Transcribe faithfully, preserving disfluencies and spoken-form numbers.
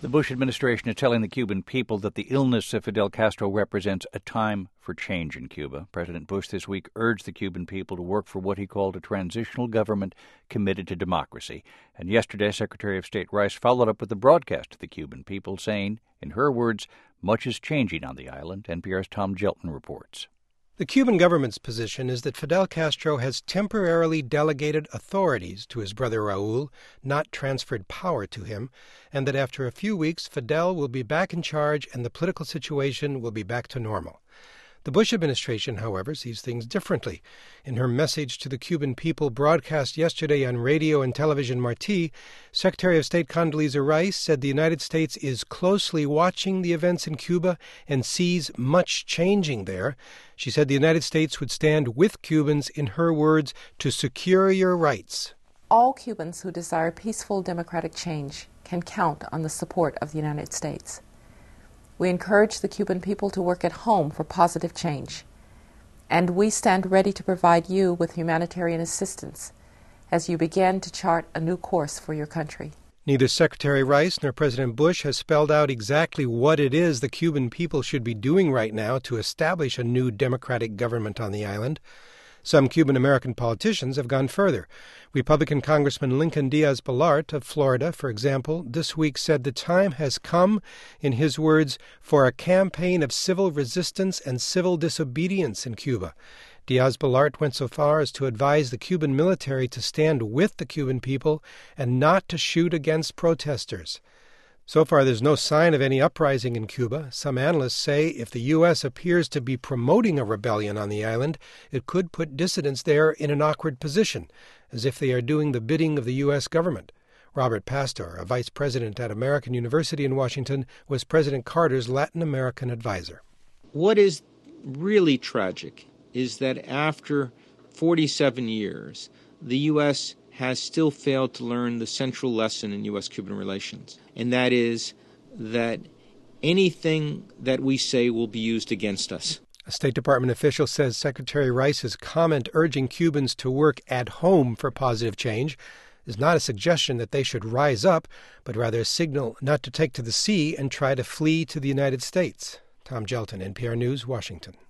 The Bush administration is telling the Cuban people that the illness of Fidel Castro represents a time for change in Cuba. President Bush this week urged the Cuban people to work for what he called a transitional government committed to democracy. And yesterday, Secretary of State Rice followed up with a broadcast to the Cuban people saying, in her words, much is changing on the island. N P R's Tom Gelton reports. The Cuban government's position is that Fidel Castro has temporarily delegated authorities to his brother Raul, not transferred power to him, and that after a few weeks, Fidel will be back in charge and the political situation will be back to normal. The Bush administration, however, sees things differently. In her message to the Cuban people broadcast yesterday on radio and television Marti, Secretary of State Condoleezza Rice said the United States is closely watching the events in Cuba and sees much changing there. She said the United States would stand with Cubans, in her words, to secure your rights. All Cubans who desire peaceful democratic change can count on the support of the United States. We encourage the Cuban people to work at home for positive change, and we stand ready to provide you with humanitarian assistance as you begin to chart a new course for your country. Neither Secretary Rice nor President Bush has spelled out exactly what it is the Cuban people should be doing right now to establish a new democratic government on the island. Some Cuban-American politicians have gone further. Republican Congressman Lincoln Diaz-Balart of Florida, for example, this week said the time has come, in his words, for a campaign of civil resistance and civil disobedience in Cuba. Diaz-Balart went so far as to advise the Cuban military to stand with the Cuban people and not to shoot against protesters. So far, there's no sign of any uprising in Cuba. Some analysts say if the U S appears to be promoting a rebellion on the island, it could put dissidents there in an awkward position, as if they are doing the bidding of the U S government. Robert Pastor, a vice president at American University in Washington, was President Carter's Latin American advisor. What is really tragic is that after forty-seven years, the U S has still failed to learn the central lesson in U S-Cuban relations, and that is that anything that we say will be used against us. A State Department official says Secretary Rice's comment urging Cubans to work at home for positive change is not a suggestion that they should rise up, but rather a signal not to take to the sea and try to flee to the United States. Tom Gelton, N P R News, Washington.